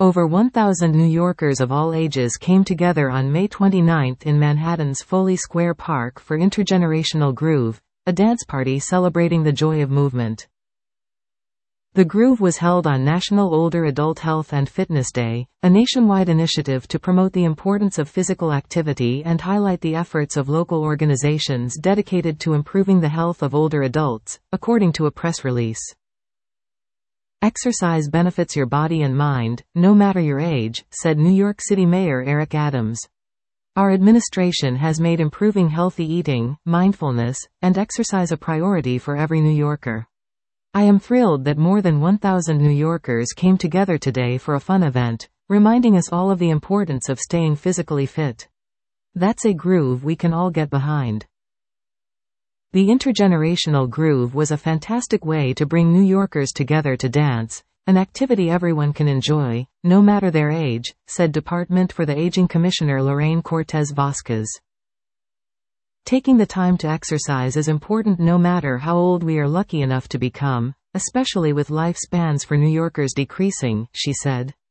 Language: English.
Over 1,000 New Yorkers of all ages came together on May 29 in Manhattan's Foley Square Park for Intergenerational Groove, a dance party celebrating the joy of movement. The Groove was held on National Older Adult Health and Fitness Day, a nationwide initiative to promote the importance of physical activity and highlight the efforts of local organizations dedicated to improving the health of older adults, according to a press release. Exercise benefits your body and mind, no matter your age, said New York City Mayor Eric Adams. Our administration has made improving healthy eating, mindfulness, and exercise a priority for every New Yorker. I am thrilled that more than 1,000 New Yorkers came together today for a fun event, reminding us all of the importance of staying physically fit. That's a groove we can all get behind. The Intergenerational Groove was a fantastic way to bring New Yorkers together to dance, an activity everyone can enjoy, no matter their age, said Department for the Aging Commissioner Lorraine Cortez Vasquez. Taking the time to exercise is important no matter how old we are lucky enough to become, especially with lifespans for New Yorkers decreasing, she said.